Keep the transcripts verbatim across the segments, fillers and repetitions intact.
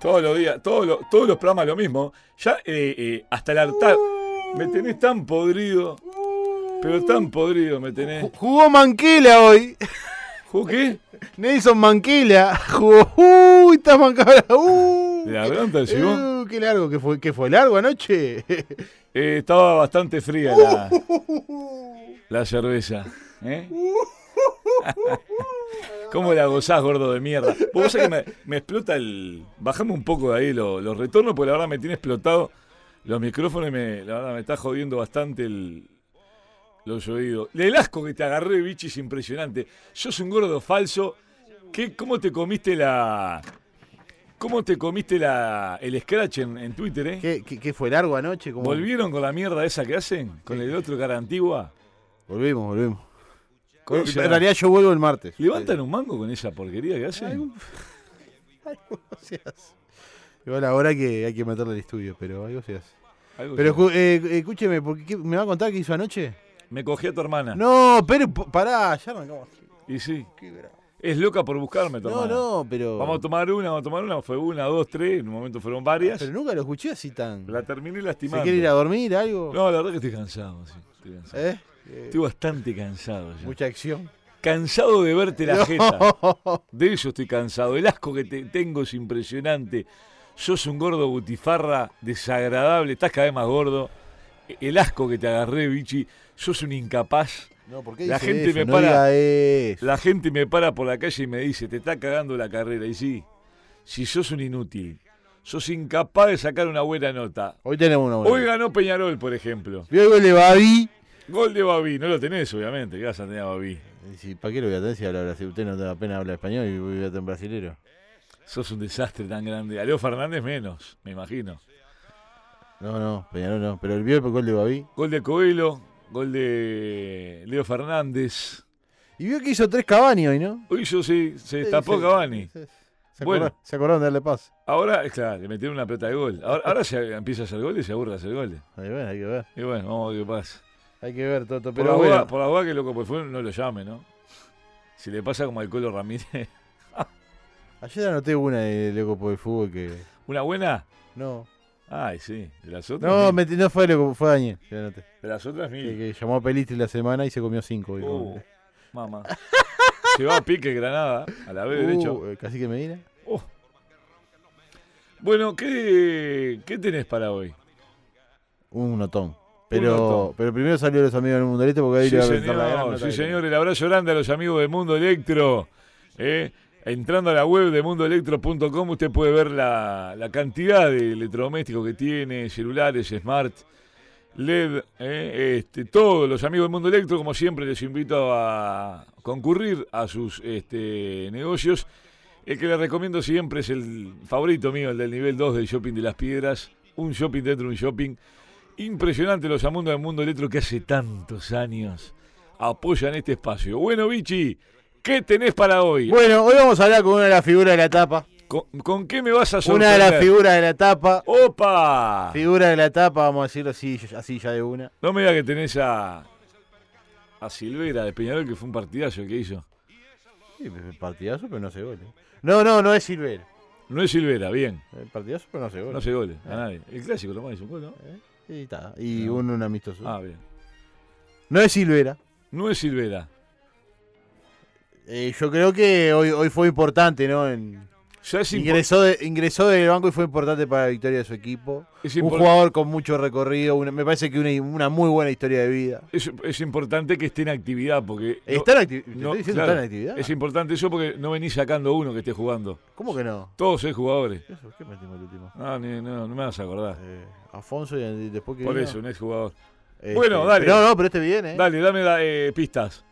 Todos los días, todos los, todos los programas lo mismo. Ya eh, eh, hasta el hartar. Me tenés tan podrido. Pero tan podrido me tenés. Jugó Manquela hoy. ¿Jugó qué? Nelson Manquela. Jugó. Uy, está mancada. Uh, ¿De la garganta llegó? Uh, qué largo que fue. ¿Qué fue largo anoche? Eh, estaba bastante fría la, la cerveza. ¿Eh? ¿Cómo la gozás, gordo de mierda? Vos sabés que me, me explota el... Bajame un poco de ahí los, los retornos, porque la verdad me tiene explotado los micrófonos y me, la verdad me está jodiendo bastante el, los oídos. El asco que te agarré, bichi, es impresionante. Sos un gordo falso. ¿Qué, ¿Cómo te comiste la... ¿Cómo te comiste la, el scratch en, en Twitter, eh? ¿Qué, qué, qué fue largo anoche? ¿Cómo? ¿Volvieron con la mierda esa que hacen? ¿Con el otro cara antigua? Volvimos, volvimos. ¿Cómo En se realidad yo vuelvo el martes. ¿Levantan un mango con esa porquería que hacen? Algo, algo se hace. Igual ahora hay que, hay que meterle al estudio, pero algo se hace. Algo Pero se- eh, escúcheme, ¿por qué, ¿me va a contar qué hizo anoche? Me cogí a tu hermana. No, pero p- pará, ya arrancamos. Y sí. Qué bravo. Es loca por buscarme, tu No, hermana. no, pero. Vamos a tomar una, vamos a tomar una. Fue una, dos, tres. En un momento fueron varias. Pero nunca lo escuché así tan. La terminé ¿Se lastimando. quiere ir a dormir, algo? No, la verdad que estoy cansado. Sí, estoy cansado. ¿Eh? Estoy bastante cansado ya. Mucha acción. Cansado de verte la No. jeta. De eso estoy cansado. El asco que te tengo es impresionante. Sos un gordo butifarra desagradable. Estás cada vez más gordo. El asco que te agarré, bichi. Sos un incapaz. No, ¿por qué La dice gente eso? me No para- diga eso. La gente me para por la calle y me dice, te está cagando la carrera. Y sí, si sos un inútil, sos incapaz de sacar una buena nota. Hoy tenemos una buena. Hoy ganó Peñarol, por ejemplo. Vio el gol de Babi. Gol de Babi, no lo tenés, obviamente. ¿Qué vas a tener a Babi? Si, ¿para qué lo voy a tener si habla brasileño? Usted no apenas habla español y voy a tener brasilero. Sos un desastre tan grande. A Leo Fernández menos, me imagino. No, no, Peñarol no. Pero el vio el gol de Babi. Gol de Coelho, gol de Leo Fernández. Y vio que hizo tres Cavani hoy, ¿no? Hoy yo sí, se destapó Sí, Cavani. sí, sí. Se Bueno. acordaron, se acordaron de darle paz. Ahora, claro, le metieron una pelota de gol. Ahora, ahora se empieza a hacer goles y se aburre de hacer goles. Hay que ver, hay que ver. Y bueno, vamos a ver qué pasa. Hay que ver, Toto. Por Pero la bueno. duda, por la duda que loco por fue, no lo llame, ¿no? Si le pasa como al Colo Ramírez. Ayer anoté una de Loco por el Fútbol que. ¿Una buena? No. Ay, sí. De las otras. No, mil. me- no fue Loco, fue Daniel. Que anoté. De las otras Que, mil. que llamó a Pelistri la semana y se comió cinco. y Uh, como- mamá. Llevaba a pique Granada, a la vez Uh, derecho. eh, Cacique Medina. Uh. Bueno, ¿qué, ¿qué tenés para hoy? Un notón. Un Pero, notón. pero primero salió los amigos del Mundo Electro porque ahí Sí, le va a presentar la gran señor, nota sí, que señor. El abrazo grande a los amigos de Mundo Electro. ¿eh? Entrando a la web de mundo electro punto com usted puede ver la, la cantidad de electrodomésticos que tiene, celulares, smart, L E D, ¿eh? este, todos los amigos del Mundo Electro, como siempre les invito a concurrir a sus este, negocios. El que les recomiendo siempre es el favorito mío, el del nivel dos del Shopping de las Piedras, un shopping dentro de un shopping. Impresionante los amundos del Mundo Electro que hace tantos años apoyan este espacio. Bueno, Vichy, ¿qué tenés para hoy? Bueno, hoy vamos a hablar con una de las figuras de la etapa. ¿Con, con qué me vas a Una sorprender? de las figuras de la etapa. ¡Opa! Figura de la etapa, vamos a decirlo así, así ya de una. No me digas que tenés a, a Silvera de Peñarol, que fue un partidazo que hizo. Sí, partidazo, pero no hace goles. No, no, no es Silvera. No es Silvera, bien. Eh, Partidazo, pero no hace goles. No hace goles, a Ah. nadie. El clásico lo más hizo un gol, ¿no? Eh, Y está. Y No. un, un amistoso. Ah, bien. No es Silvera. No es Silvera. Eh, yo creo que hoy, hoy fue importante, ¿no? En- Ya es, impo- ingresó, de- ingresó del banco y fue importante para la victoria de su equipo. es, Un impor- jugador con mucho recorrido, una- me parece que una, una muy buena historia de vida. es, es importante que esté en actividad, porque... no- ¿Está en actividad? ¿Te no, estoy diciendo claro, está en actividad? Es importante eso porque no venís sacando uno que esté jugando. ¿Cómo que no? Todos seis jugadores. Eso, ¿qué metimos el último? No, ni- no, no me vas a acordar. Eh, Afonso y, y después que Por vino, eso, un ex jugador. este, Bueno, dale. No, no, pero este viene, ¿eh? Dale, dame la, eh, pistas.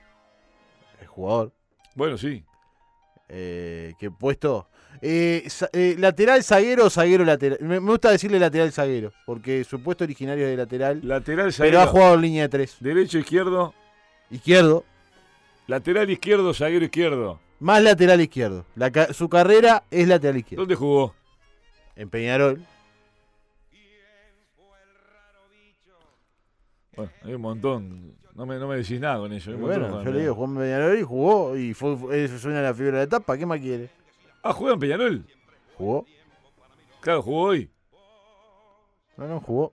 El jugador. Bueno, sí. Eh, ¿Qué puesto? Eh, sa- eh, lateral, zaguero o zaguero lateral. Me, me gusta decirle lateral zaguero, porque su puesto originario es de lateral, Lateral, pero zaguero. ha jugado en línea de tres. Derecho, izquierdo. Izquierdo, Lateral izquierdo, zaguero izquierdo. más lateral izquierdo. La ca- su carrera es lateral izquierdo. ¿Dónde jugó? En Peñarol. Bueno, hay un montón. No me, no me decís nada con eso. hay un montón Bueno, con- yo le digo, jugó en Peñarol y jugó, y fue, fue- eso suena a la fibra de la etapa. ¿Qué más quiere? Ah, juega en Peñarol. Jugó. Claro, jugó hoy. No, no, jugó.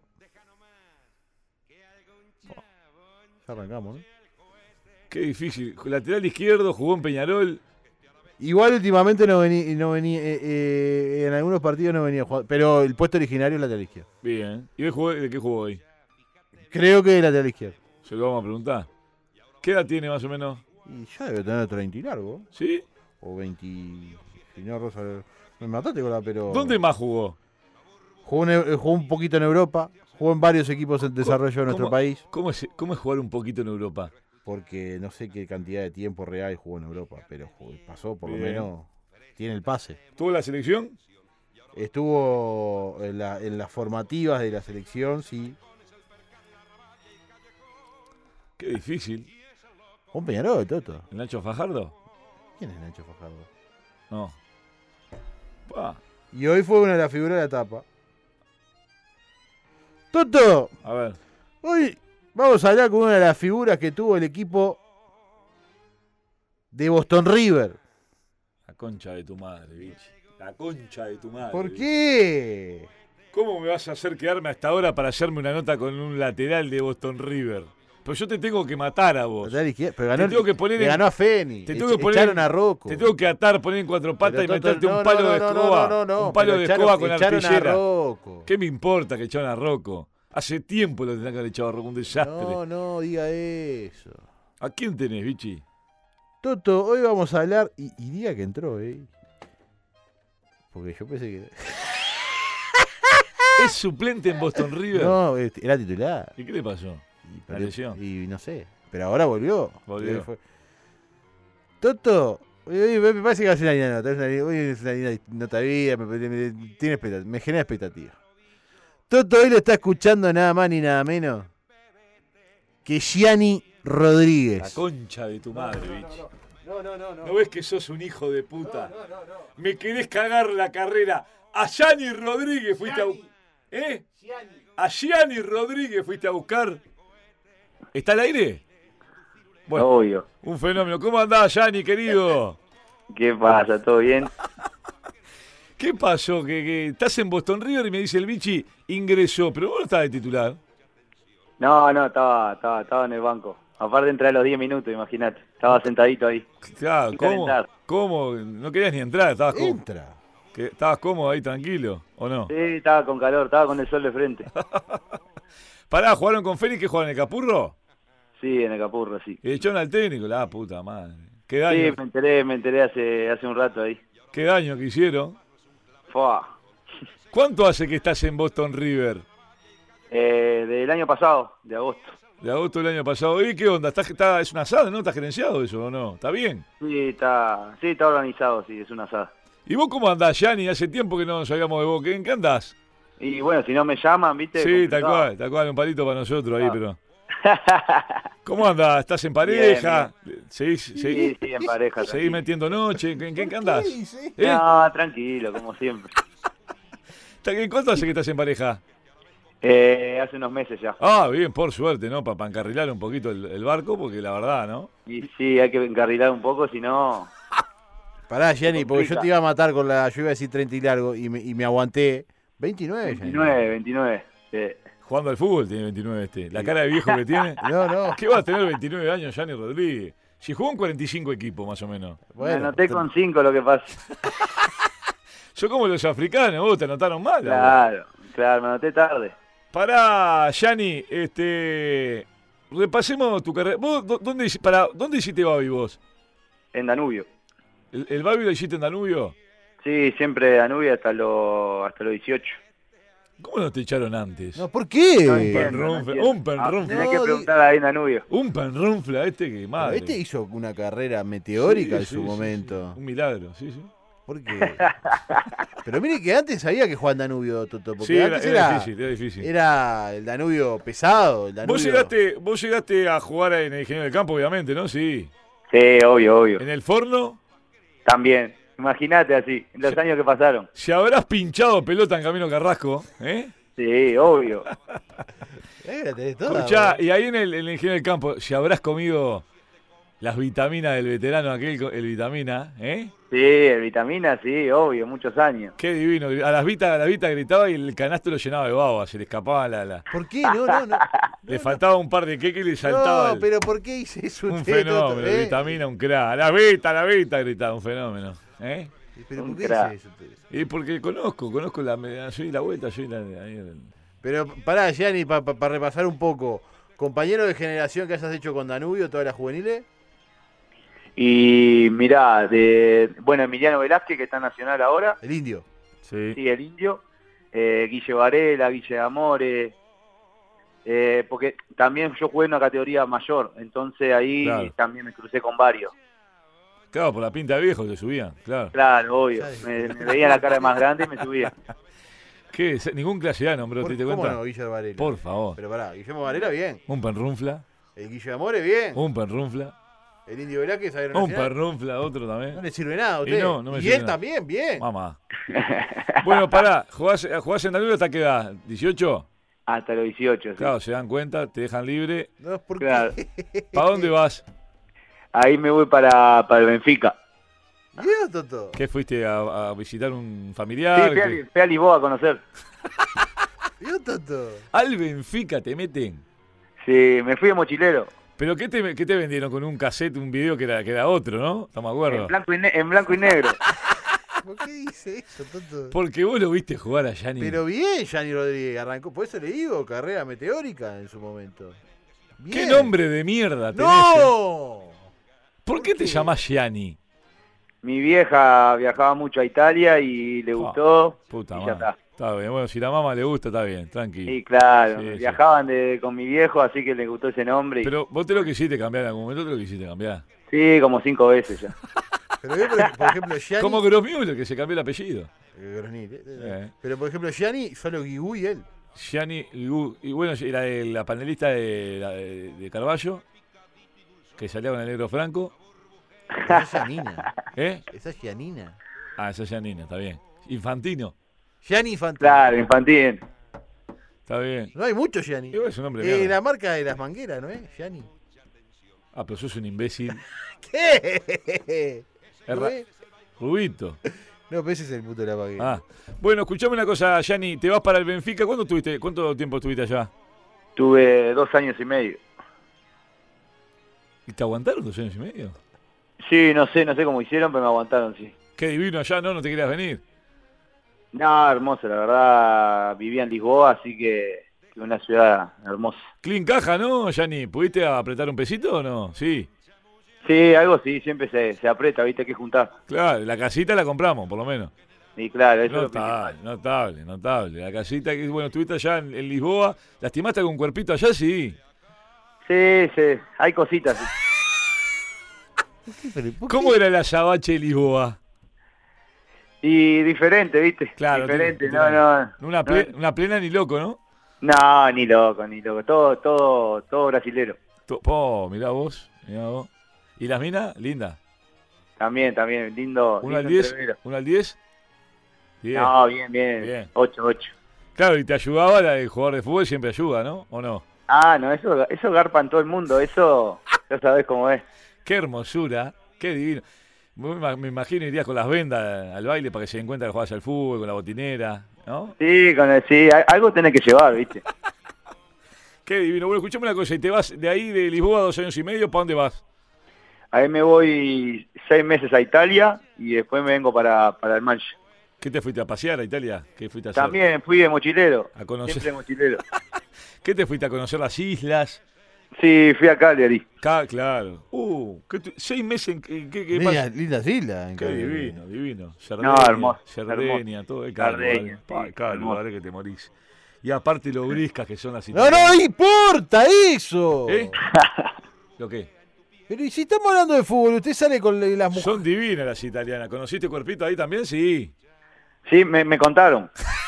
Ya arrancamos, ¿no? Qué difícil. Lateral izquierdo, jugó en Peñarol. Igual últimamente no venía, no venía eh, eh, en algunos partidos no venía jugando, pero el puesto originario es lateral izquierdo. Bien. ¿Y hoy jugó, de qué jugó hoy? Creo que es lateral izquierdo. Se lo vamos a preguntar. ¿Qué edad tiene más o menos? Y ya debe tener treinta y largo. ¿Sí? O veinte. Si no, Rosa. Me mataste con la, pero. ¿Dónde más jugó? Jugó, en, jugó un poquito en Europa. Jugó en varios equipos en desarrollo de nuestro ¿Cómo, país. ¿cómo es, ¿Cómo es jugar un poquito en Europa? Porque no sé qué cantidad de tiempo real jugó en Europa, pero jugó, pasó por Bien. lo menos. Tiene el pase. ¿Tuvo la selección? Estuvo en, la, en las formativas de la selección, sí. Qué difícil. Un Peñarol, Toto. ¿El Nacho Fajardo? ¿Quién es Nacho Fajardo? No. Pa. Y hoy fue una de las figuras de la etapa. Toto, A ver. hoy vamos a hablar con una de las figuras que tuvo el equipo de Boston River. La concha de tu madre, bicho. La concha de tu madre. ¿Por bicho. qué? ¿Cómo me vas a hacer quedarme hasta ahora para hacerme una nota con un lateral de Boston River? Pero yo te tengo que matar a vos. Lateral izquierdo, pero ganó, Te tengo que poner le en- ganó a Feni. Te tengo que Ech- poner, echaron a Rocco. Te tengo que atar, poner en cuatro patas Pero, y Toto, meterte no, un palo no, de no, escoba. no, no, no, un palo pero de echaron- escoba con echaron a arpillera. Rocco. ¿Qué me importa que echaron a Rocco? Hace tiempo lo tendrán que haber echado a Rocco, un desastre. No, no diga eso. ¿A quién tenés, bichi? Toto, hoy vamos a hablar. Y, y diga que entró, ¿eh? Porque yo pensé que. ¿Es suplente en Boston River? No, este, era titular. ¿Y qué le pasó? Y, La lesión. y no sé. Pero ahora volvió. Volvió. Eh, fue- Toto, hoy, hoy me parece que va a ser una linda nota. Es una, li- hoy es una linda nota de vida. Me, me- me- tiene expectativa, me genera expectativa. Toto hoy lo está escuchando nada más ni nada menos que Gianni La Rodríguez. concha de tu madre, bichi. No, no, no, no. ¿No ves que sos un hijo de puta? Me querés cagar la carrera. A Gianni Rodríguez fuiste a buscar. ¿Eh? A Gianni Rodríguez fuiste a buscar. ¿Está al aire? Bueno, Obvio. un fenómeno. ¿Cómo andás, Gianni, querido? ¿Qué pasa? ¿Todo bien? ¿Qué pasó? Que, que estás en Boston River y me dice el bichi ingresó, pero vos no estabas de titular. No, no, estaba, estaba, estaba en el banco. Aparte entré a los diez minutos, imagínate. Estaba sentadito ahí. Claro, Sin ¿cómo? calentar. ¿Cómo? No querías ni entrar, estabas cómodo. Entra. Que estabas cómodo ahí, tranquilo, ¿o no? Sí, estaba con calor, estaba con el sol de frente. Pará, ¿jugaron con Félix? ¿Qué jugaron, en el Capurro? Sí, en el Capurro, sí. Y echaron al técnico, la puta madre. ¿Qué Sí, daño, me enteré, me enteré hace, hace un rato ahí. qué daño que hicieron? Fua. ¿Cuánto hace que estás en Boston River? Eh, del año pasado, de agosto. De agosto del año pasado. ¿Y qué onda? ¿Estás, está, ¿Es un asado, no? ¿Estás gerenciado eso o no? ¿Está bien? Sí, está, sí, está organizado, sí, es una asada. ¿Y vos cómo andás, Gianni? Hace tiempo que no sabíamos de vos. ¿En qué andás? Y bueno, si no me llaman, ¿viste? Sí, tal Complicado. cual, tal cual, un palito para nosotros ahí, Ah. pero... ¿Cómo andás? ¿Estás en pareja? ¿Seguís, Sí, seguís, sí, en pareja. seguís tranquilo. metiendo noche? ¿En qué, en qué andás? ¿Eh? No, tranquilo, como siempre. ¿En cuánto hace que estás en pareja? Eh, hace unos meses ya. Ah, bien, por suerte, ¿no? Para encarrilar un poquito el, el barco, porque la verdad, ¿no? Y sí, hay que encarrilar un poco, si no... Pará, Gianni, porque yo complica. te iba a matar con la. Yo iba a decir treinta y largo y me, y me aguanté. veintinueve, Gianni. veintinueve, veintinueve. Sí. Jugando al fútbol tiene veintinueve este. La cara de viejo que tiene. No, no. ¿Qué va a tener veintinueve años Gianni Rodríguez? Si jugó en cuarenta y cinco equipos, más o menos. Me anoté con cinco, lo que pasa. Son como los africanos, vos te anotaron mal. ¿no? Claro, claro, me anoté tarde. Pará, Gianni, este. Repasemos tu carrera. ¿Vos dó- dónde, hici- pará, ¿dónde hiciste Babi vos? En Danubio. ¿El, el Babi lo hiciste en Danubio? Sí, siempre Danubio hasta los hasta los dieciocho. ¿Cómo no te echaron antes? No, ¿por qué? No un entiendo, no penrunfle, entiendo. un penrunfle. Ah, tenés No, que di- preguntar ahí en Danubio. Un penrunfle a este que madre. Este hizo una carrera meteórica Sí, en sí, su sí, momento. sí. Un milagro, sí, sí. ¿Por qué? Pero mire que antes sabía que Juan Danubio, Toto. Porque Sí, era, antes era era, difícil, era difícil. era el Danubio pesado. El Danubio... Vos llegaste, vos llegaste a jugar en el Ingeniero del Campo, obviamente, ¿no? Sí. Sí, obvio, obvio. En el Forno, También. Imagínate así, en los años que pasaron. si habrás pinchado pelota en Camino Carrasco, ¿eh? Sí, obvio. Eh, la tenés toda, Escuchá, boludo. y ahí en el, en el Ingeniero del Campo, si habrás comido Las vitaminas del veterano aquel, el vitamina, ¿eh? Sí, el vitamina, sí, obvio, muchos años. Qué divino. A las Vitas, a las Vitas gritaba y el canasto lo llenaba de baba, se le escapaba la... la... ¿Por qué? No, no, no. Le faltaba un par de queques y le saltaba No, el- pero ¿por qué hice eso? un usted, fenómeno, Toto, eh? vitamina, un crack. La Vita, la Vita gritaba, un fenómeno. ¿Eh? ¿Pero Un por qué crack. hice eso? usted? Y porque conozco, conozco la media, soy la vuelta, soy la... ahí el- Pero pará, Gianni, para pa, pa repasar un poco. Compañero de generación que hayas hecho con Danubio, todas las juveniles. Y mirá, de, bueno, Emiliano Velázquez, que está en Nacional ahora, El indio. Sí. sí, el indio, eh, Guille Varela, Guille Amore, eh, porque también yo jugué en una categoría mayor, entonces ahí Claro. también me crucé con varios. Claro, por la pinta de viejo te subían, claro. Claro, obvio, Ya- me, me veía la cara más grande y me subía. ¿Qué? es? Ningún clase A nombró, Por- ¿te, te ¿Cómo cuenta? no, Guillermo Varela? Por favor. Pero pará, Guillermo Varela, bien. Un penrunfla, El Guille Amore, bien. un penrunfla, El indio Velázquez, Zaguero un Nacional. penrunfla, otro No también. le sirve nada a Y usted. no, no me y sirve él nada. también, bien. Mamá. Bueno, pará, ¿jugás, jugás en Danubio hasta qué edad? ¿dieciocho? Hasta los dieciocho, sí. Claro, se dan cuenta, te dejan libre. No, ¿por Claro. qué? ¿Para dónde vas? Ahí me voy para, para el Benfica. Bien, Toto. ¿Qué fuiste a, a visitar un Sí, familiar? fui a, ¿Qué? fui a Lisboa a conocer. Bien, Toto. Al Benfica te meten. Sí, me fui de mochilero. ¿Pero qué te, qué te vendieron con un cassette, un video que era, que era otro, no? Estamos de acuerdo. En blanco y, ne- en blanco y negro. ¿Por qué dice eso, Toto? Porque vos lo viste jugar a Gianni. Pero bien, Gianni Rodríguez. Arrancó, por eso le digo, carrera meteórica en su momento. ¿Qué Bien. nombre de mierda tenés? eh? ¡No! ¿Por qué te llamás Gianni? Mi vieja viajaba mucho a Italia y le Ah, gustó. Puta y ya madre. está. Está bien, bueno, si la mamá le gusta, está bien, tranquilo. Sí, claro. Sí, sí. Viajaban de, con mi viejo, así que le gustó ese nombre. y- Pero vos te lo quisiste cambiar en algún momento, te lo quisiste cambiar. Sí, como cinco veces ya. Pero yo, por, por ejemplo, Gianni... Como Grosmuller, que se cambió el apellido. Eh, Grosnil, eh, Eh. Pero por ejemplo, Gianni, solo Guigú y él. Gianni, Gu- y bueno, era de la panelista de, la- de, de Carballo, que salía con el negro Franco. Esa es Giannina. ¿Eh? Esa es Giannina. Ah, esa es Giannina, está bien. Infantino, Gianni Infantino. Claro, infantil. está bien. No hay mucho Gianni. Igual es un nombre de Eh, mierda. la marca de las mangueras, ¿no es? Gianni. Ah, pero sos un imbécil. ¿Qué? Es ¿No ra- es? Rubito. No, pero ese es el puto de la manguera. Ah. Bueno, escuchame una cosa, Gianni, te vas para el Benfica. ¿Cuánto tuviste, cuánto tiempo estuviste allá? Tuve dos años y medio. ¿Y te aguantaron dos años y medio? Sí, no sé, no sé cómo hicieron, pero me aguantaron, sí. Qué divino allá, ¿no? ¿No te querías venir? No, hermoso, la verdad. Vivía en Lisboa, así que, que una ciudad hermosa. Clean caja, ¿no, Gianni? ¿Pudiste apretar un pesito o no? Sí. Sí, algo sí, siempre se, se aprieta, viste, hay que juntar. Claro, la casita la compramos, por lo menos. Y claro, eso es lo Notable, principal. notable, notable. La casita que, bueno, estuviste allá en, en Lisboa. ¿Lastimaste algún cuerpito allá? Sí. Sí, sí, hay cositas. sí. Pero, ¿por qué? ¿Cómo era el azabache de Lisboa? Y diferente, viste. Claro. Diferente, tiene- no, tiene- no. Una, no. ple- una plena ni loco, ¿no? No, ni loco, ni loco. Todo, todo, todo brasilero. To- Po, mirá vos, mirá vos. ¿Y las minas? Linda. También, también, lindo. ¿Una al lindo diez? entrevero. ¿Una al diez? Bien. No, bien, bien. Bien. Ocho, ocho. Claro, y te ayudaba la de jugador de fútbol, siempre ayuda, ¿no? ¿O no? Ah, no, eso, eso garpa en todo el mundo. Eso, ya sabés cómo es. Qué hermosura, qué divino. Me ima- me imagino irías con las vendas al baile para que se den cuenta que jugás al fútbol, con la botinera, ¿no? Sí, con el, sí, a- algo tenés que llevar, viste. Qué divino. Bueno, escuchame una cosa, y te vas de ahí de Lisboa dos años y medio, ¿para dónde vas? Ahí me voy seis meses a Italia y después me vengo para, para el Manchester. ¿Qué te fuiste a pasear a Italia? ¿Qué fuiste a hacer? También fui de mochilero. A conocer. Siempre de mochilero. ¿Qué te fuiste a conocer las islas? Sí, fui a Cagliari. Ca- claro. Uh, ¿qué tu- seis meses en qué, qué, qué Linda, pasa? lindas islas. en Qué Cagliari. divino, divino. No, Cerdeña, hermoso, Cerdeña, hermoso. todo el calor. Cerdeña, Pa, sí, calor, hermoso. vale que te morís. Y aparte lo briscas que son las No, italianas. no importa eso. ¿Eh? ¿Lo qué? Pero ¿y si estamos hablando de fútbol? Usted sale con las mujeres. Son divinas las italianas. ¿Conociste cuerpito ahí también? Sí. Sí, me, me contaron.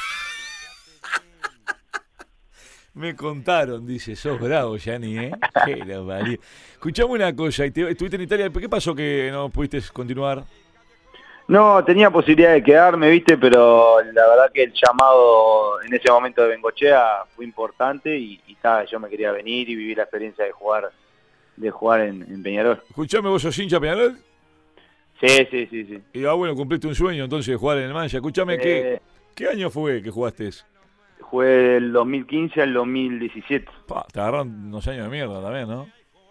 Me contaron, dice, sos bravo, Gianni, ¿eh? Qué la parió. Escuchame una cosa, y te- estuviste en Italia, ¿qué pasó que no pudiste continuar? No, tenía posibilidad de quedarme, viste, pero la verdad que el llamado en ese momento de Bengochea fue importante y, y ta, yo me quería venir y vivir la experiencia de jugar de jugar en, en Peñarol. Escuchame, ¿vos sos hincha Peñarol? Sí, sí, sí, sí. Y ah, bueno, cumpliste un sueño entonces de jugar en el Mancha. Escuchame, ¿qué, Eh, ¿qué año fue que jugaste? Jugué del dos mil quince al dos mil diecisiete. Pa, te agarraron unos años de mierda también, ¿no?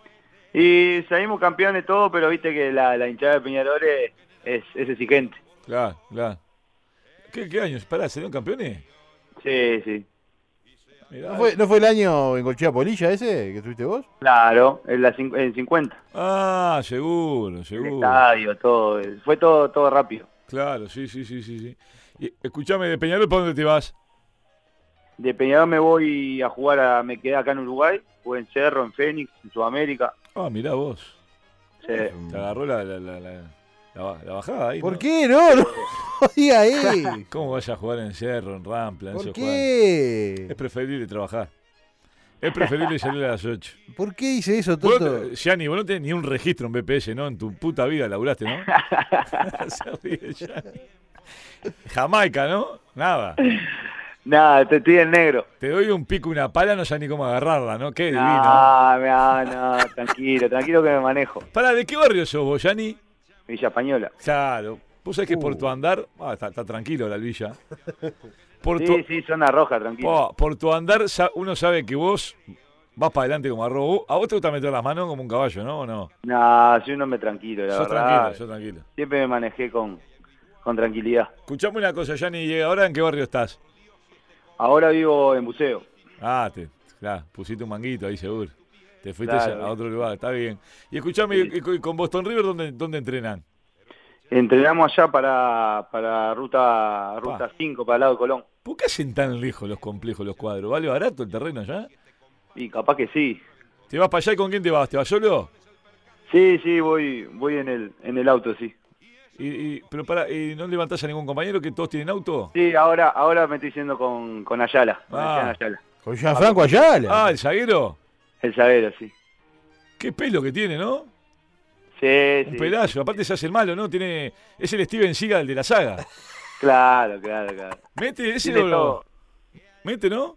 Y salimos campeones todo, pero viste que la, la hinchada de Peñarol es, es, es exigente. Claro, claro. ¿Qué, qué años? Pará, ¿salieron campeones? Sí, sí. Mirá. ¿No fue, ¿No fue el año en Colchea Polilla ese que estuviste vos? Claro, en la cin- en cincuenta. Ah, seguro, El seguro. estadio, todo. eh, Fue todo, todo rápido. Claro, sí, sí, sí, sí, sí. Y, escuchame, de Peñarol, ¿para dónde te vas? De Peñarol me voy a jugar, a, me quedé acá en Uruguay. Jugué en Cerro, en Fénix, en Sudamérica. Ah, mirá vos. Sí. Te agarró la, la, la, la, la ba- la bajada ahí, ¿Por ¿no? qué? No, no diga ahí. ¿Cómo vas a jugar en Cerro, en Rampla? en ¿Por esos juegos? qué? Es preferible trabajar. Es preferible salir a las ocho. ¿Por qué hice eso, Vos, Toto? no- Gianni, vos no tenés ni un registro en B P S, ¿no? En tu puta vida laburaste, ¿no? Se ríe Gianni. Jamaica, ¿no? Nada. Nada, te estoy en negro. Te doy un pico y una pala, no sé ni cómo agarrarla, ¿no? Qué divino. No, no, no, tranquilo, tranquilo que me manejo. Pará, ¿de qué barrio sos vos, Gianni? Villa Española. Claro. Vos sabés que por Uh. tu andar... Ah, está, está tranquilo la villa. Por tu, Sí, sí, zona roja, tranquilo. po, por tu andar sa- uno sabe que vos vas para adelante como arroz. A vos te gusta meter las manos como un caballo, ¿no? ¿O no? No, soy un hombre tranquilo, la Sos verdad. tranquilo, sos tranquilo. Siempre me manejé con, con tranquilidad. Escuchame una cosa, Gianni, ¿y ahora en qué barrio estás? Ahora vivo en buceo. Ah, te, claro, pusiste un manguito ahí seguro. Te fuiste Claro. ya a otro lugar, está bien. Y escuchame, Sí. y con- con Boston River dónde, dónde entrenan? Entrenamos allá para, para ruta ruta cinco, para el lado de Colón. ¿Por qué hacen tan lejos los complejos, los cuadros? ¿Vale barato el terreno allá? Y capaz que sí. ¿Te vas para allá y con quién te vas? ¿Te vas solo? Sí, sí, voy voy en el en el auto, sí. Y, y- pero para, ¿y no levantás a ningún compañero que todos tienen auto? Sí, ahora ahora me estoy yendo con, con Ayala. Con Ah. Ayala, Ayala. Con Gianfranco Ayala. Ah, el zaguero. El Sabero, sí. Qué pelo que tiene, ¿no? Sí, Un sí. pelazo. Aparte se hace el malo, ¿no? Tiene, es el Steven Seagal de la saga. Claro, claro, claro. Mete ese Tiene o todo. Mete, ¿no?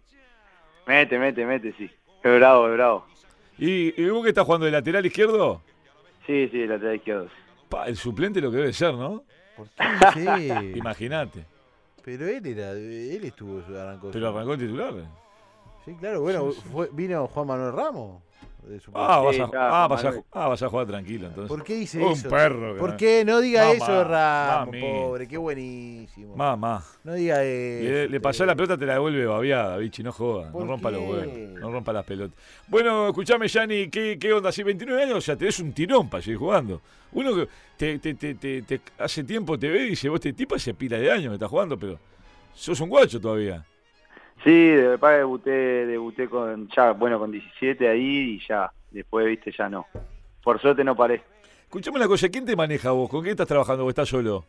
Mete, mete, mete, sí. Es bravo, es bravo. ¿Y, y vos que estás jugando de lateral izquierdo? Sí, sí, lateral izquierdo. Sí. Pa, el suplente lo que debe ser, ¿no? ¿Por qué dice? Imagínate. Pero él era, él estuvo, arrancó. Pero arrancó el titular. Sí, claro, bueno, fue- vino Juan Manuel Ramos. de su- Ah, vas Sí, a, está, ah, vas a, Manuel. ah, vas a jugar tranquilo entonces. ¿Por qué hice Un eso? perro que ¿Por no- qué? No diga Mamá, eso de Ramos, mami. pobre, qué buenísimo. Mamá. No diga Le, eso. le pasás la pelota, te la devuelve babiada, bichi, no joda. No ¿Por rompa los qué? huevos. No rompa las pelotas. Bueno, escuchame, Gianni, ¿qué, qué onda? Si veintinueve años, o sea, tenés un tirón para seguir jugando. Uno que te, te, te, te- te- hace tiempo te ve y dice, vos este tipo hace pila de años que está jugando, pero sos un guacho todavía. Sí, de verdad debuté, debuté con ya, bueno, con diecisiete ahí y ya, después, viste, ya no. Por suerte no paré. Escuchame una cosa, ¿quién te maneja vos? ¿Con quién estás trabajando vos? ¿Estás solo?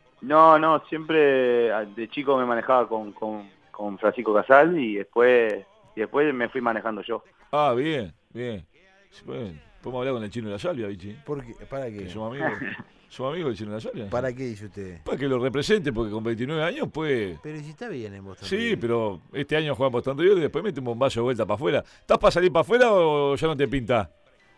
No, no, siempre ah, de chico me manejaba con, con, con Francisco Casal y después, y después me fui manejando yo. Ah, bien, bien. Bueno, podemos hablar con el chino de la salvia, bichi. ¿Por qué? ¿Para Que qué? somos amigos. ¿Somos amigos del chino de la salvia? ¿Para qué dice usted? Para que lo represente, porque con veintinueve años puede... Pero si está bien en Boston. Sí, River. pero este año juega Boston River y después mete un bombazo de vuelta para afuera. ¿Estás para salir para afuera o ya no te pinta?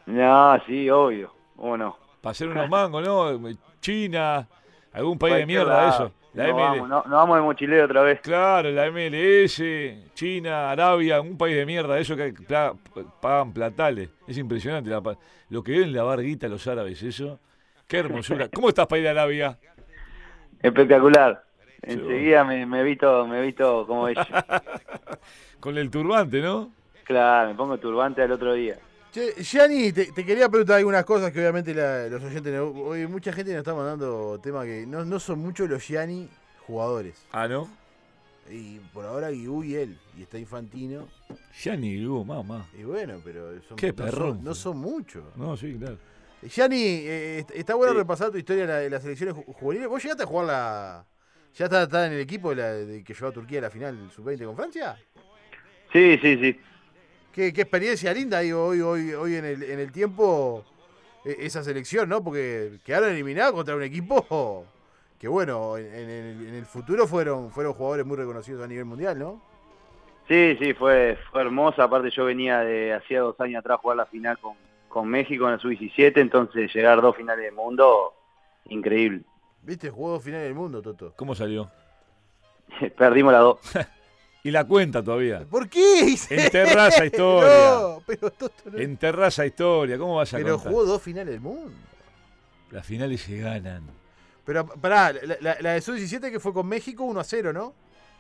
No, sí, obvio, ¿cómo no? Para hacer unos mangos, ¿no? China, algún país de Cualquier mierda de lado. eso. La No M L. vamos, no, no vamos de mochilero otra vez. Claro, la M L S, China, Arabia, un país de mierda, eso que pla- pagan platales. Es impresionante la pa- lo que deben lavar guita los árabes, eso. Qué hermosura. ¿Cómo estás para ir a Arabia? Espectacular. Sí, Enseguida me, me visto, me visto como ellos. Con el turbante, ¿no? Claro, me pongo turbante al otro día. Che, Gianni, te, te quería preguntar algunas cosas que obviamente la- los oyentes, no- hoy mucha gente nos está mandando temas que no, no son muchos los Gianni jugadores. Ah, ¿no? Y por ahora Guigú y él, y está Infantino. Ya ni digo, mamá. Y bueno, pero son, Qué no, perrón, son, no son muchos. No, sí, claro. Gianni, eh, est- está bueno Sí. repasar tu historia de, la- de las selecciones ju- juveniles. ¿Vos llegaste a jugar la... ¿Ya está, está en el equipo de la- de que llevó a Turquía a la final sub veinte con Francia? Sí, sí, sí. Qué, qué experiencia linda, digo, hoy, hoy, hoy en el, en el tiempo, eh, esa selección, ¿no? Porque quedaron eliminados contra un equipo que, bueno, en, en el, en el futuro fueron, fueron jugadores muy reconocidos a nivel mundial, ¿no? Sí, sí, fue, fue hermosa. Aparte yo venía de hacía dos años atrás a jugar la final con, con México en el sub diecisiete, entonces llegar dos finales del mundo, increíble. ¿Viste? Jugó dos finales del mundo, Toto. ¿Cómo salió? Perdimos las dos. Y la cuenta todavía. ¿Por qué? Hice? Enterrá esa historia. No, pero Toto no. Enterrá esa historia. ¿Cómo vas a Pero contar? jugó dos finales del mundo. Las finales se ganan. Pero pará, la, la, la de sub diecisiete que fue con México uno a cero, ¿no?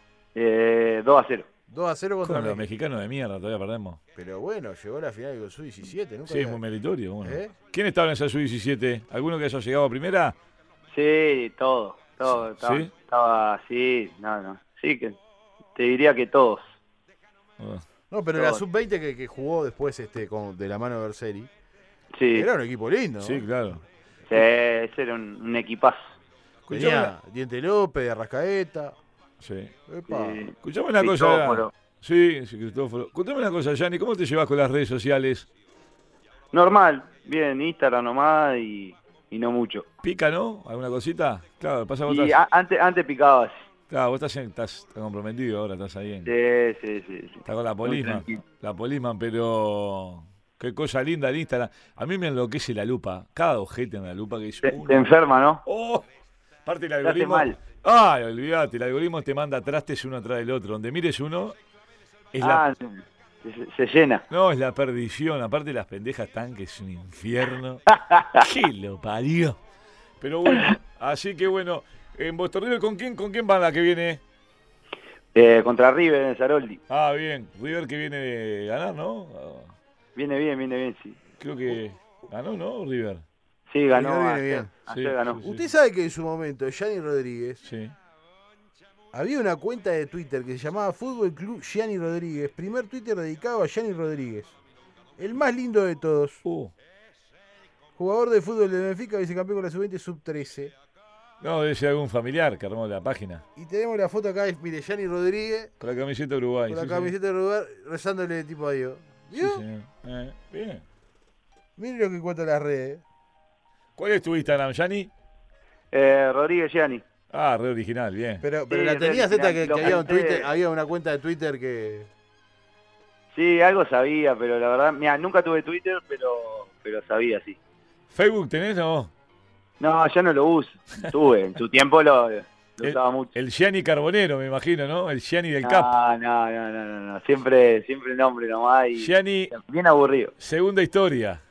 Eh, dos a cero. dos a cero contra Con los México. mexicanos de mierda, todavía perdemos. Pero bueno, llegó a la final con sub diecisiete, ¿nunca? Sí, es había- muy meritorio. Bueno. ¿Eh? ¿Quién estaba en esa sub diecisiete? ¿Alguno que haya llegado a primera? Sí, todo, todo. Estaba, ¿Sí? estaba sí, no, no. Sí, que te diría que todos. Oh. No, pero la Todo. sub veinte que, que jugó después este con, de la mano de Berseri, Sí, era un equipo lindo. Sí, ¿no? claro. sí, ese era un, un equipazo. Tenía Diente López, de Arrascaeta. Sí. Epa. Sí. Escuchame una cosa. Cristóforo. Sí, sí, Cristóforo. Contame una cosa, Gianni, ¿cómo te llevas con las redes sociales? Normal, bien, Instagram nomás y, y no mucho. ¿Pica, no? ¿Alguna cosita? Claro, pasa vos Y estás, a- antes, antes picabas. claro, vos estás, en- estás, estás comprometido ahora, estás ahí en, Sí, sí, sí. sí. estás con la Muy polisma. tranquilo. La polisma, pero qué cosa linda el Instagram. A mí me enloquece la lupa. Cada ojete en la lupa que dice Te, uno. te enferma, ¿no? ¡Oh! Aparte el Te hace algoritmo. mal. Ay, olvídate, el algoritmo te manda trastes uno atrás del otro. Donde mires uno, es la. Ah, se, se llena. No, es la perdición. Aparte las pendejas están que es un infierno. ¡Qué lo parió! Pero bueno, así que bueno. En Boston River, ¿con quién, ¿con quién va la que viene? Eh, contra River en Saroldi. Ah, bien. River que viene de ganar, ¿no? Ah, Viene bien, viene bien, sí. creo que ganó, ¿no? River. Sí, ganó. River viene ayer, bien. ayer Sí, ganó. sí, sí. Usted sabe que en su momento, Gianni Rodríguez, Sí. había una cuenta de Twitter que se llamaba Fútbol Club Gianni Rodríguez. Primer Twitter dedicado a Gianni Rodríguez. El más lindo de todos. Uh, Jugador de fútbol de Benfica, vicecampeón con la sub veinte, sub trece. no, debe ser algún familiar que armó la página. Y tenemos la foto acá, es, mire, Gianni Rodríguez Con la camiseta de Uruguay. con la sí, camiseta de Uruguay rezándole tipo a Dios. sí. ¿Vio? Sí, señor. Eh, bien. Mire lo que cuenta las redes. ¿Cuál es tu Instagram, Gianni? Eh, Rodríguez Gianni. Ah, re original, bien. Pero, pero Sí, la es tenías original. esta que, Lo que había, un pensé. Twitter, había una cuenta de Twitter que... Sí, algo sabía, pero la verdad, mira, nunca tuve Twitter, pero pero sabía, sí. ¿Facebook tenés o no? No, ya no lo uso. Tuve, en su tiempo lo, lo El, usaba mucho. el Gianni Carbonero, me imagino, ¿no? El Gianni del Cap. No, no, no, no, no, no. Siempre, siempre el nombre nomás y Gianni, bien aburrido. segunda historia.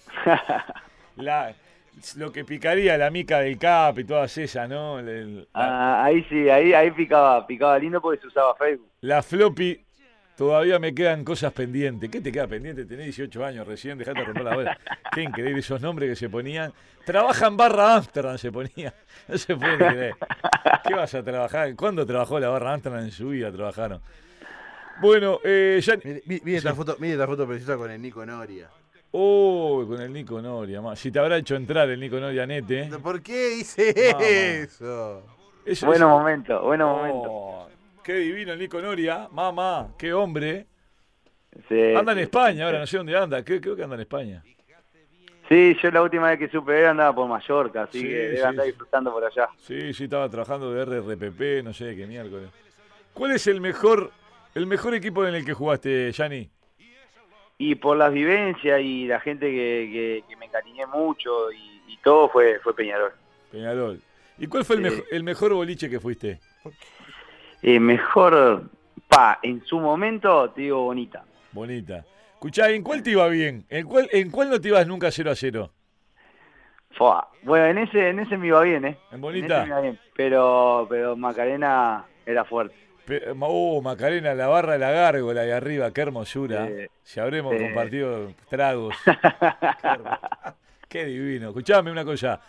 La, lo que picaría la mica del Cap y todas esas, ¿no? El- el- la, Ah, ahí sí, ahí, ahí picaba, picaba lindo porque se usaba Facebook. la floppy, todavía me quedan cosas pendientes. ¿Qué te queda pendiente? Tenés dieciocho años recién, dejate romper la bola. Qué increíble esos nombres que se ponían. Trabaja en Barra Amsterdam, se ponía. No se puede ni creer. ¿Qué vas a trabajar? ¿Cuándo trabajó la Barra Amsterdam en su vida? Trabajaron. Bueno, eh, ya... Mire, mire- mire esta foto, mire esta foto preciosa con el Nico Noria. Oh, con el Nico Noria. ma. Si te habrá hecho entrar el Nico Noria Nete. ¿eh? ¿Por qué hice Mamá. eso? Eso- Bueno eso- momento, bueno momento. Oh, qué divino el Nico Noria. Mamá, qué hombre. Sí, Anda en sí, España sí. ahora, no sé dónde anda. Creo, creo que anda en España. Sí, yo la última vez que supe de él andaba por Mallorca, así Sí, que debe sí, andar sí. disfrutando por allá. Sí, sí, estaba trabajando de R R P P, no sé qué miércoles. ¿Cuál es el mejor, el mejor equipo en el que jugaste, Gianni? Y por las vivencias y la gente que, que, que me encariñé mucho y, y todo fue, fue Peñarol. Peñarol. ¿Y cuál fue el, Sí. mejo- el mejor boliche que fuiste? Eh, mejor, pa, en su momento te digo Bonita. Bonita. Escuchá, ¿en cuál te iba bien? ¿En cuál, en cuál no te ibas nunca cero a cero? Fua. Bueno, en ese, en ese me iba bien, ¿eh? ¿En En Bonita? ese me iba bien, pero, pero Macarena era fuerte. Pe- Oh, Macarena, la barra de la gárgola de arriba, qué hermosura. Sí. Si habremos Sí. compartido tragos. Qué, hermo- qué divino. Escuchame una cosa.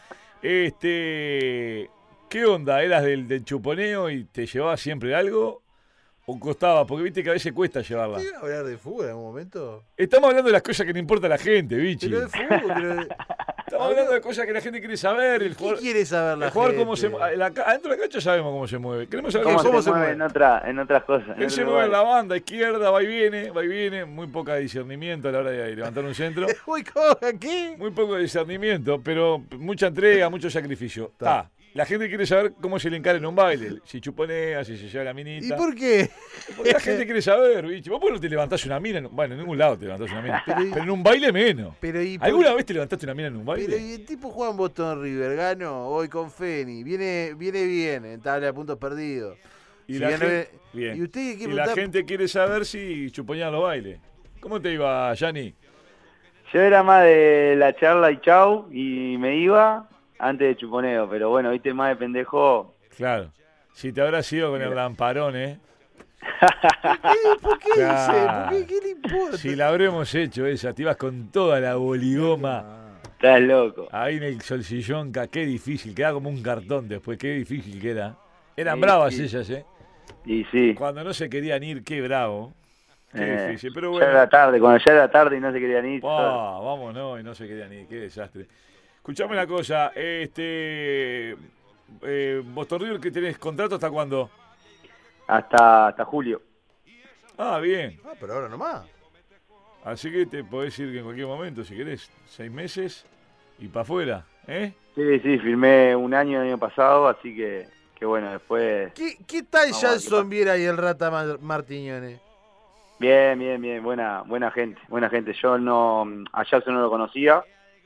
Este, ¿qué onda? ¿Eras del, del chuponeo y te llevabas siempre algo? ¿O costaba? Porque viste que a veces cuesta llevarla. ¿Te iba a hablar de fútbol en algún momento? Estamos hablando de las cosas que le importa a la gente, bichi. Pero de fútbol, pero... Estamos hablando de cosas que la gente quiere saber. El ¿Qué jugador, quiere saber la el jugador gente? cómo se mu- la ca- adentro de la cancha sabemos cómo se mueve. Queremos saber ¿Cómo, cómo se, mueve en, otra, en otras cosas? en Él se otros mueve en la lugares. banda izquierda, va y viene, va y viene, muy poca discernimiento a la hora de levantar un centro, Uy, ¿cómo? ¿Qué? muy poco discernimiento, pero mucha entrega, mucho sacrificio. Ta. Está. la gente quiere saber cómo se le encara en un baile. Si chuponea, si se lleva la minita. ¿Y por qué? Porque la gente quiere saber, bicho. Vos no te levantás una mina. En, bueno, en ningún lado te levantás una mina. Pero, Pero en un baile menos. Pero, ¿y por- ¿Alguna vez te levantaste una mina en un baile? Pero y el tipo juega en Boston River, ganó hoy con Feni, viene, viene bien en tabla de puntos perdidos. Y, Si la, ya no gente, es- bien. y usted quiere Y la preguntar- gente quiere saber si chuponean los bailes. ¿Cómo te iba, Yanni? Yo era más de la charla y chau, y me iba antes de chuponeo, pero bueno, viste, más de pendejo. Claro. Si te habrás ido con el lamparón, ¿eh? ¿Qué? ¿Por qué Claro. dice? ¿Por qué? ¿Qué le importa? Si la habremos hecho esa, te ibas con toda la boligoma. Estás loco. Ahí en el solsillonca, qué difícil, queda como un cartón después, qué difícil que era. Eran Sí, bravas sí. ellas, ¿eh? Y sí, Cuando no se querían ir, qué bravo. Qué eh, difícil, pero ya bueno. era tarde, cuando ya era tarde y no se querían ir. Pa, vámonos y no se querían ir, qué desastre. Escuchame una cosa, este... Eh, Boston River, ¿que tenés contrato hasta cuándo? Hasta, hasta julio. Ah, bien. Ah, pero ahora nomás. Así que te podés ir en cualquier momento, si querés. Seis meses y para afuera, ¿eh? Sí, sí, firmé un año el año pasado, así que, que bueno, después... ¿Qué, qué tal Vamos a ver qué Jason pasa. Viera y el Rata Mar- Martiñone? Bien, bien, bien, buena, buena gente, buena gente. Yo no, a Jackson no lo conocía,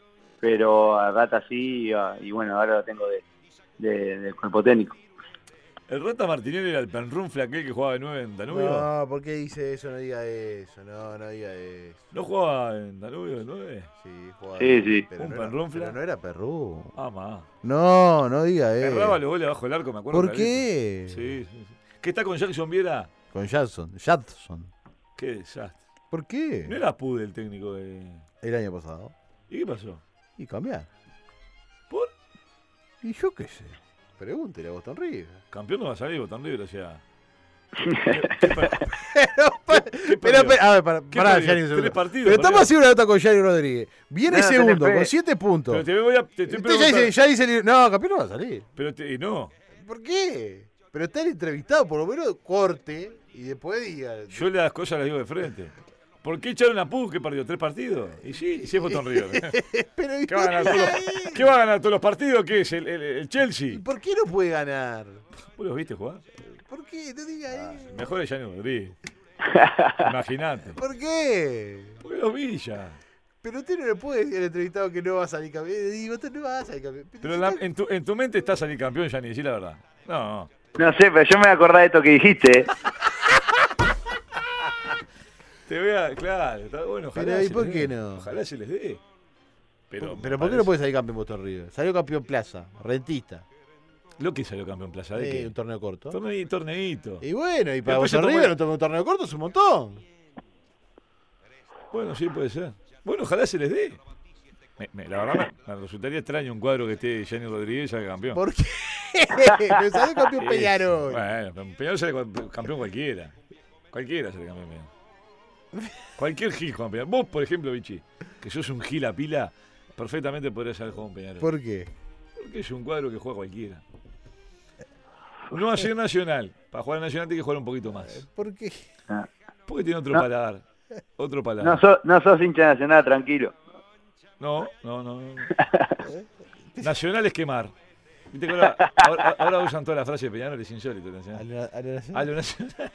pero a Rata sí, y, a- y bueno, ahora lo tengo de, de, del cuerpo técnico. ¿El Rata Martinelli era el penrunfle aquel que jugaba de nueve en Danubio? ¿No, No, ¿por qué dice eso? No diga eso, no, no diga eso. jugaba en Danubio de nueve? Sí, jugaba Sí, bien, sí. pero ¿Un no era- penrunfla? pero no era Perú. Ah, más. No, no diga eso. Erraba los goles bajo el arco, me acuerdo. ¿Por clarito. qué? Sí, sí, sí. ¿Qué está con Jackson Viera? Con Jackson, Jackson. Qué desastre. ¿Por qué? No era Pude el técnico de... El año pasado. ¿Y qué pasó? Y cambiar. ¿Por? Y yo qué sé. Pregúntele a Boston River. Campeón no va a salir Boston River, o sea... Pero, pa- ¿Qué pero, perdió? pero- a ver, para, ¿Qué pará, perdió? Gianni, un segundo. Tres partidos Pero estamos perdió. haciendo una nota con Gianni Rodríguez. Viene No, no tenés segundo fe. con siete puntos. Pero te voy a... Te estoy Usted ya preguntando... dice, ya dice el- no, campeón no va a salir. Pero te... y no. ¿Por qué? Pero está el entrevistado, por lo menos corte y después diga. Yo las cosas las digo de frente. ¿Por qué echaron a Puz que perdió tres partidos? Y sí, y sí es Boston River. Pero ¿y ¿Qué va a ganar todos los, ¿qué va a ganar todos los partidos? ¿Qué es? ¿El, el, el Chelsea? ¿Y por qué no puede ganar? ¿Vos los viste jugar? ¿Por qué? No diga eso. Mejor es Gianni Rodríguez. Imagínate. ¿Por qué? Porque los vi ya. Pero usted no le puede decir al entrevistado que no va a salir campeón. Digo, usted no va a salir campeón. Pero en, la- en tu, en tu mente está salir campeón, Gianni, decí la verdad. No, no. No sé, pero yo me acordé de esto que dijiste. ¿eh? Te vea, claro, está bueno. Ojalá Pero, ¿y se por les qué dé. no? Ojalá se les dé. Pero, Pero me ¿por qué no parece- puede salir campeón Boston River? Salió campeón Plaza, rentista. Lo que salió campeón Plaza de Eh, qué? un torneo corto. Torneito, torneito. Y bueno, y para Después se Boston tomó- River un torneo- un torneo corto es un montón. Bueno, sí, puede ser. Bueno, ojalá se les dé. Me- me- la verdad me, me resultaría extraño un cuadro que esté Gianni Rodríguez y salga campeón. ¿Por qué? Me salió campeón Sí, Peñarol. Bueno, pero Peñarol sale cua- campeón cualquiera. Cualquiera sale campeón Peñarol. Cualquier gil Juan Peñarol. Vos, por ejemplo, Vichy, que sos un gil a pila, perfectamente podrías ser Juan Peñarol. ¿Por qué? Porque es un cuadro que juega cualquiera. No va a ser Nacional. Para jugar a Nacional tiene que jugar un poquito más. ¿Por qué? Ah. Porque tiene otro No. paladar. Otro No, paladar. sos, no sos hincha nacional, tranquilo. No, no, no. no. Nacional es quemar. Viste que ahora, ahora, ahora usan toda la frase de Peñarol, es insólito. ¿A Nacional. la- a la nacional? A lo Nacional.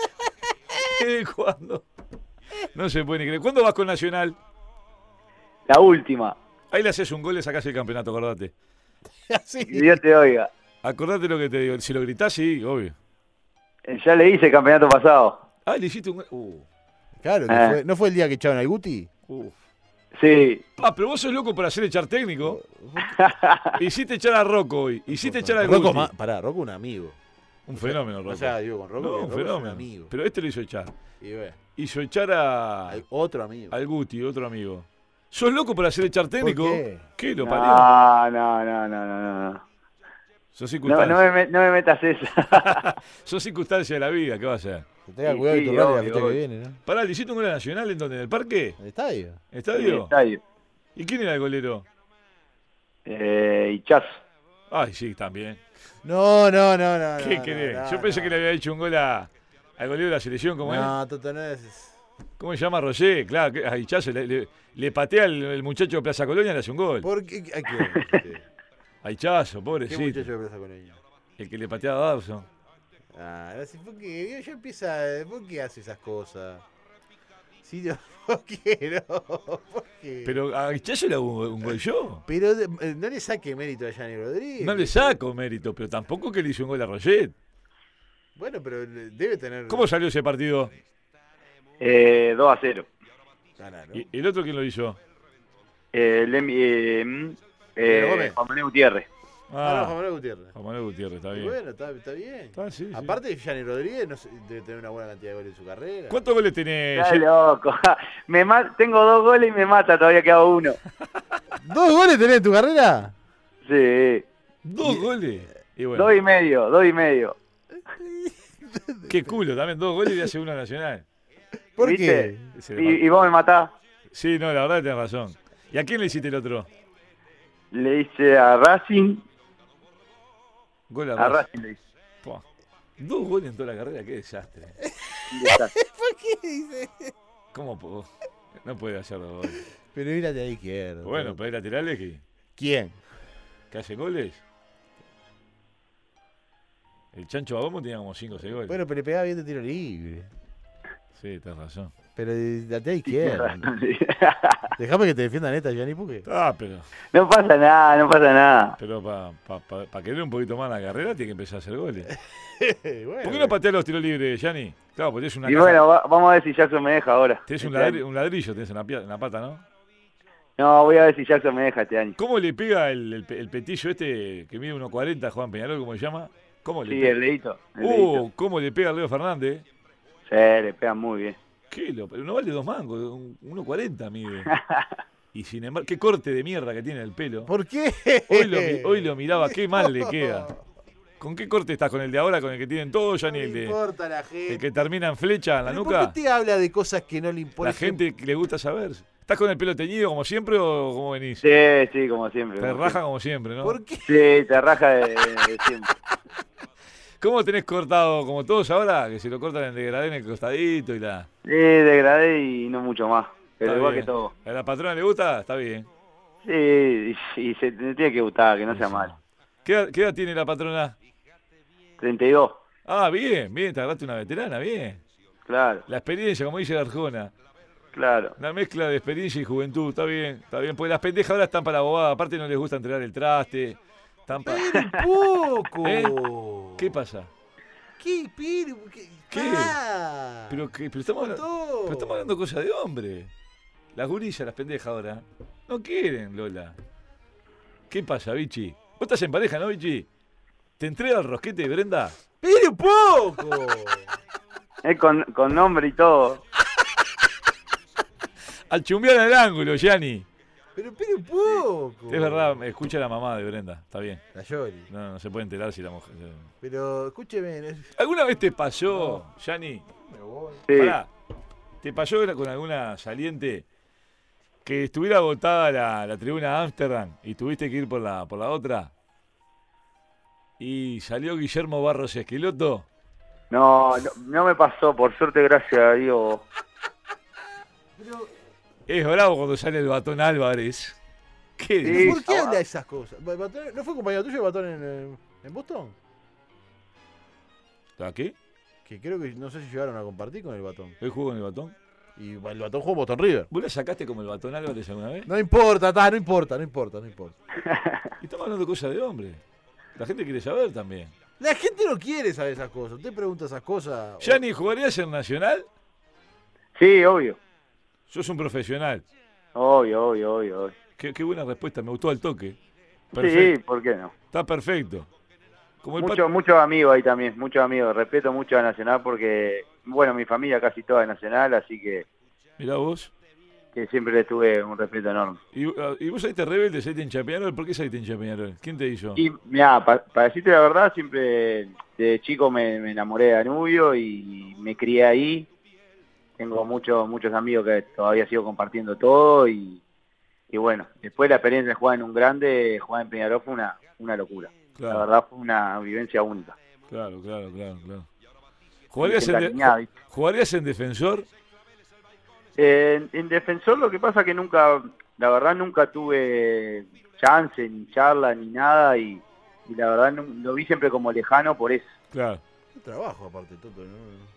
¿De cuándo? No se puede ni creer. ¿Cuándo vas con Nacional? La última. Ahí le haces un gol y le sacás el campeonato, acordate. Así. Que Dios te oiga. Acordate lo que te digo. Si lo gritás, sí, obvio. Eh, Ya le hice el campeonato pasado. Ah, le hiciste un gol. Uh, Claro, que Ah. fue- ¿no fue el día que echaron al Guti? uh. Sí. Ah, pero vos sos loco por hacer echar técnico. Hiciste echar a Rocco hoy. Hiciste echar a Rocco, Guti. ma- pará, Rocco un amigo. Un fenómeno, Rocco. O sea, digo, con Rocco, no, que un Rocco es fenómeno. amigo. Pero este lo hizo echar. Y ve, Hizo echar a, hay otro amigo. al Guti, otro amigo. ¿Sos loco por hacer echar técnico? qué? lo parió? No, no, no, no, no, no. Sos No, circunstancia. no, me, met- no me metas esa. Sos circunstancia de la vida, ¿qué va a hacer? Que tenga Sí, cuidado sí, y tu la obvio, fecha que obvio. viene, ¿no? Pará, ¿le hiciste un gol a Nacional en donde? ¿En el parque? ¿En el estadio? ¿Estadio? Estadio. ¿Y quién era el golero? Eh, y Chazo. Ay, sí, también. No, no, no, no. ¿Qué no, querés? no, Yo pensé no. que le había hecho un gol a, al golero de la selección, ¿cómo es? No, Toto, no es. ¿Cómo se llama Roger? Claro, que, ay, Chazo, le, le, le patea al el muchacho de Plaza Colonia y le hace un gol. ¿Por qué? ¿A qué? Ay, Chazo, ¿Qué pobrecito. muchacho de Plaza Colonia? El que le pateaba a Dawson. Ah, no sé, ¿por qué? Yo empieza, ¿por qué hace esas cosas? Sí, no, ¿por qué no? ¿Por qué? Pero a Chazo le hago un, un gol yo. Pero eh, no le saque mérito a Gianni Rodríguez. No le saco mérito, pero tampoco que le hizo un gol a Roget. Bueno, pero debe tener. ¿Cómo salió ese partido? Eh, dos a cero. Ganaron. ¿Y el otro quién lo hizo? Eh, Lemi- eh, mm, eh, Gómez. Juan Manuel Gutiérrez. Ah, no, Ah, Juan Manuel Gutiérrez. Juan Manuel Gutiérrez, está Y bien. bueno, está, está bien. Está, sí, sí. Aparte, Gianni Rodríguez no sé, debe tener una buena cantidad de goles en su carrera. ¿Cuántos goles tiene? Está loco. Me ma- tengo dos goles y me mata, todavía queda uno. ¿Dos goles tenés en tu carrera? Sí. Dos goles. Y bueno, Dos y medio, dos y medio. qué culo, también dos goles y le hace uno a Nacional. ¿Por ¿Viste? qué? Ese le Y, mata. y vos me matás. Sí, no, la verdad tenés razón. ¿Y a quién le hiciste el otro? Le hice a Racing. Gol a A Racing. Racing le hice. Pua. Dos goles en toda la carrera, qué desastre. Un desastre. ¿Por qué dice? ¿Cómo puedo? No puede hacer dos goles. Pero mírate a la izquierda. Bueno, pero hay laterales que, ¿Quién? que hacen goles. El Chancho Babomo tenía como cinco o seis goles. Bueno, pero le pegaba bien de tiro libre. Sí, tenés razón. Pero de la izquierda. Sí. Déjame que te defienda neta, Gianni, porque. Ah, pero, No pasa nada, no pasa nada. pero para pa, pa, pa querer un poquito más la carrera tiene que empezar a hacer goles. Bueno, ¿Por qué no pateas los tiros libres, Gianni? Claro, porque tenés una Y caja- bueno, va- vamos a ver si Jackson me deja ahora. tenés un, este ladri- año. un ladrillo tenés en la, pia- en la pata, ¿no? No, voy a ver si Jackson me deja este año. ¿Cómo le pega el, el, pe- el petillo este que mide uno cuarenta, Juan Peñarol, ¿cómo se llama? ¿Cómo le Sí, pega? el dedito. El Uh, dedito. ¿cómo le pega a Leo Fernández? Sí, le pega muy bien. ¿Qué? Lo, pero no vale dos mangos, un- uno cuarenta mide. Y sin embargo, qué corte de mierda que tiene el pelo. ¿Por qué? Hoy lo, mi- hoy lo miraba, qué mal le queda. ¿Con qué corte estás? ¿Con el de ahora, con el que tienen todos, Gianni? No El, le de, importa a la gente. el que termina en flecha en la ¿Pero nuca? ¿Por qué te habla de cosas que no le importan? La gente que le gusta saber. ¿Estás con el pelo teñido como siempre o cómo venís? Sí, sí, como siempre. Te como raja como siempre, ¿no? ¿Por qué? siempre. Sí, te raja de, de siempre. ¿Cómo tenés cortado, como todos ahora, que se lo cortan en degradé en el costadito y la... Sí, degradé y no mucho más. Pero Está igual bien. que todo. ¿A la patrona le gusta? Está bien. Sí, y, y se me tiene que gustar, que no sea Sí. mal. ¿Qué edad, qué edad tiene la patrona? treinta y dos, Ah, bien, bien, te agarraste una veterana, bien. claro, La experiencia, como dice la Arjona. claro. Una mezcla de experiencia y juventud, está bien, está bien. Porque las pendejas ahora están para bobada, aparte no les gusta entregar el traste. Están pa- ¡Pero un poco! ¿Eh? ¿Qué pasa? ¿Qué? Pero, ¿qué? ¿Qué? Ah, Pero, que, pero, estamos, hablando, montón. pero estamos hablando cosas de hombre. Las gurillas, las pendejas ahora, no quieren, Lola. ¿Qué pasa, Vichy? Vos estás en pareja, ¿no, Vichy? ¿Te entrega el rosquete, Brenda? ¡Pero un poco! Es con, con nombre y todo. Al chumbear al ángulo, Gianni. Pero, pero un poco. Es verdad, me escucha la mamá de Brenda, está bien. La Yoli. No, no se puede enterar si la mujer... Pero, escúcheme. es- ¿Alguna vez te pasó, Gianni? Me voy. Sí. Pará, ¿te pasó con alguna saliente que estuviera agotada la, la tribuna de Ámsterdam y tuviste que ir por la, por la otra? Y salió Guillermo Barros Esqueloto. No, no, no me pasó, por suerte, gracias a Dios. Pero, Es bravo cuando sale el Batón Álvarez. ¿Qué Sí. dices? ¿por qué ah. habla de esas cosas? Ba- Batón- ¿No fue compañero tuyo Batón en, eh, en Boston? ¿A qué? Que creo que no sé si llegaron a compartir con el Batón. ¿Él jugó en el Batón? Y el Batón jugó en Boston River. ¿Vos la sacaste como el Batón Álvarez alguna vez? No importa, ta, no importa, no importa, no importa. Y estamos hablando de cosas de hombre. La gente quiere saber también. La gente no quiere saber esas cosas. Usted pregunta esas cosas. Gianni, ¿jugarías en Nacional? Sí, obvio. Sos un profesional. Obvio, obvio, obvio, obvio. Qué, qué buena respuesta, me gustó al toque. Sí, Perfecto. ¿por qué no? Está perfecto. Como el Muchos muchos amigos ahí también, muchos amigos. Respeto mucho a Nacional porque, bueno, mi familia casi toda es Nacional, así que, Pat- Mirá vos. que siempre le tuve un respeto enorme. ¿Y, uh, y vos saliste rebelde, saliste hincha de Peñarol? ¿Por qué saliste hincha de Peñarol? ¿Quién te hizo? Y mira, para decirte la verdad, siempre de chico me, me enamoré de Danubio y me crié ahí. Tengo muchos muchos amigos que todavía sigo compartiendo todo y, y bueno, después la experiencia de jugar en un grande, jugar en Peñarol fue una, una locura. La Claro, verdad fue una vivencia única. claro, claro, claro, claro. Me ¿Jugarías en, de- encariñaba, ¿viste? ¿Jugarías en defensor? Eh, en, en defensor lo que pasa que nunca, la verdad nunca tuve, chance, ni charla, ni nada, y, y la verdad no, lo vi siempre como lejano por eso. Claro. Qué trabajo aparte, Toto, ¿no?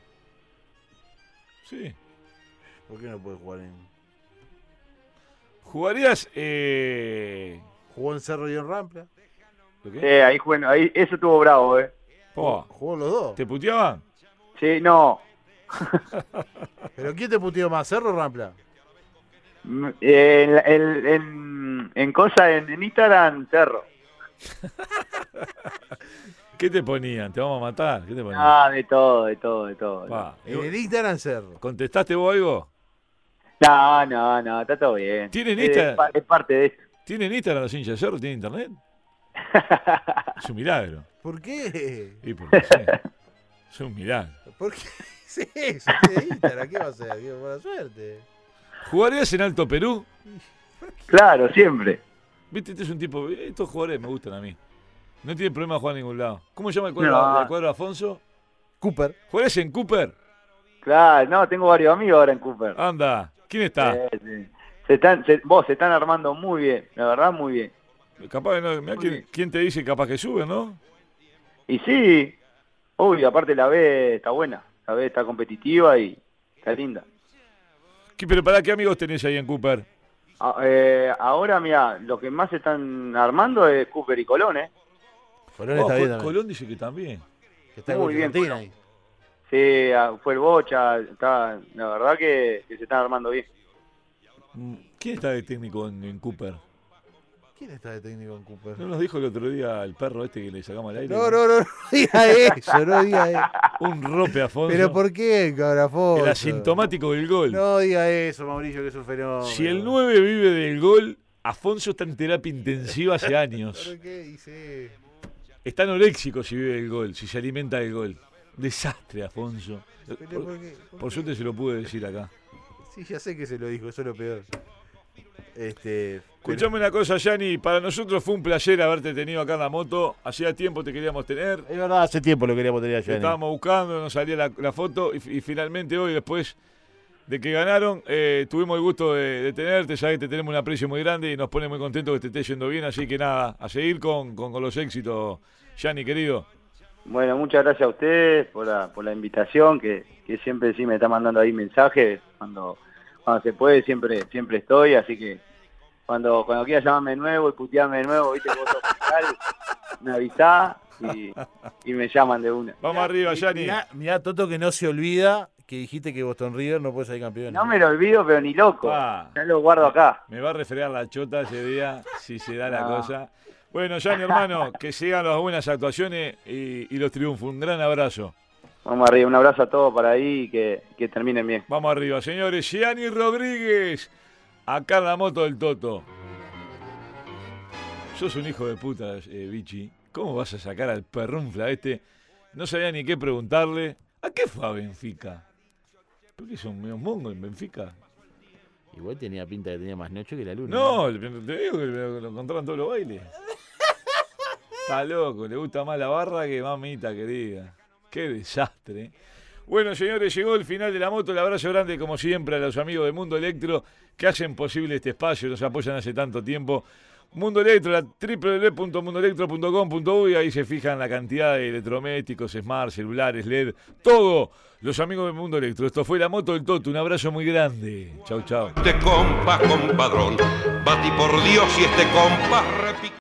Sí. ¿Por qué no puede jugar en...? ¿Jugarías... Eh... ¿Jugó en Cerro y en Rampla? ¿Lo qué? Sí, ahí, bueno, ahí eso estuvo bravo, ¿eh? Oh, ¿Jugó los dos? ¿te puteaban? Sí, no. ¿Pero quién te puteó más, Cerro o Rampla? Mm, eh, en, en, en, en cosa, en, en Instagram, Cerro. ¿Qué te ponían? ¿Te vamos a matar? ¿Qué te ponían? Ah, de todo, de todo, de todo. Pa, En el Instagram, Cerro. ¿Contestaste vos algo? No, no, no, está todo bien. ¿Tienen Es, Insta- es pa- es parte de esto. ¿Tienen Instagram los hinchas de Cerro? ¿Tienen internet? Es un milagro. ¿Por qué? Y porque sí. Es un milagro. ¿Por qué dice eso? Tiene Instagram, ¿qué va a hacer? Qué buena suerte. ¿Jugarías en Alto Perú? Claro, siempre. Viste, este es un tipo... Estos jugadores me gustan a mí. No tiene problema jugar a ningún lado. ¿Cómo se llama el cuadro, No. el cuadro de Afonso? Cooper. ¿Jugarías en Cooper? Claro, no, tengo varios amigos ahora en Cooper. Anda. ¿Quién está? Sí, sí. Se están, se- vos, se están armando muy bien, la verdad, muy bien. Capaz que no... Mirá Muy quién, bien. quién te dice capaz que sube, ¿no? Y sí, uy, aparte la B está buena, la B está competitiva y está linda. ¿Qué- Pero para qué amigos tenés ahí en Cooper? A- eh, ahora, mira, lo que más se están armando es Cooper y Colón, ¿eh? Colón Oh, está bien Col- también. Colón dice que también. Que está Muy con bien, Argentina Colón. ahí. Sí, ah, fue el Bocha, está, la verdad que, que se están armando bien. Mm, ¿Quién está de técnico en, en Cooper? ¿Quién está de técnico en Cooper? ¿No nos dijo el otro día el perro este que le sacamos al aire? No, no, no, no diga eso, no diga eso. Un rope a Afonso. ¿Pero por qué, cabrafón? El asintomático del gol. No diga eso, Mauricio, que es un fenómeno. Si el nueve vive del gol, Afonso está en terapia intensiva hace años. ¿Por qué dice? Está anoréxico si vive del gol, si se alimenta del gol. Desastre, Afonso. ¿Pero Por, por qué? ¿Por por qué? suerte se lo pude decir acá. Sí, ya sé que se lo dijo, eso es lo peor. Este. Escuchame una cosa, Yanni. Para nosotros fue un placer haberte tenido acá en la moto. Hacía tiempo te queríamos tener. pero- es verdad, hace tiempo lo queríamos tener Te allá. estábamos buscando, nos salía la, la foto y, y finalmente hoy, después de que ganaron, eh, tuvimos el gusto de, de tenerte. Ya que te tenemos un aprecio muy grande y nos pone muy contentos que te esté yendo bien. Así que nada, a seguir con, con, con los éxitos, Yanni, querido. Bueno, muchas gracias a ustedes por la, por la invitación, que, que siempre sí me está mandando ahí mensajes, cuando, cuando se puede siempre siempre estoy, así que cuando cuando quieras llamarme de nuevo y putearme de nuevo, viste que vos sos fiscal, me avisás y, y me llaman de una. Vamos arriba, Yanni. Mirá, mirá, Toto, que no se olvida que dijiste que Boston River no puede salir campeón. No me lo olvido, pero ni loco, Ah. ya lo guardo acá. Me va a refregar la chota ese día, si se da la No. cosa. Bueno, Yanni, hermano, que sigan las buenas actuaciones y, y los triunfos. Un gran abrazo. Vamos arriba, un abrazo a todos para ahí y que, que terminen bien. Vamos arriba, señores. Yanni Rodríguez, acá en la moto del Toto. Sos un hijo de puta, eh, Vichy. ¿Cómo vas a sacar al perrunfla este? No sabía ni qué preguntarle. ¿A qué fue a Benfica? ¿Por qué son medio mongos en Benfica? Igual tenía pinta que tenía más noche que la luna. No, te digo que lo lo encontraron todos los bailes. Está loco, le gusta más la barra que mamita querida. Qué desastre. Bueno, señores, llegó el final de la moto. El abrazo grande, como siempre, a los amigos de Mundo Electro que hacen posible este espacio, nos apoyan hace tanto tiempo. Mundo Electro, la doble u doble u doble u punto mundo electro punto com punto uy, ahí se fijan la cantidad de electrodomésticos, smart, celulares, L E D, todo. Los amigos de Mundo Electro. Esto fue la moto del Toto. Un abrazo muy grande. Chau, chau. Este compás, compadrón, batí por Dios y este compás repite.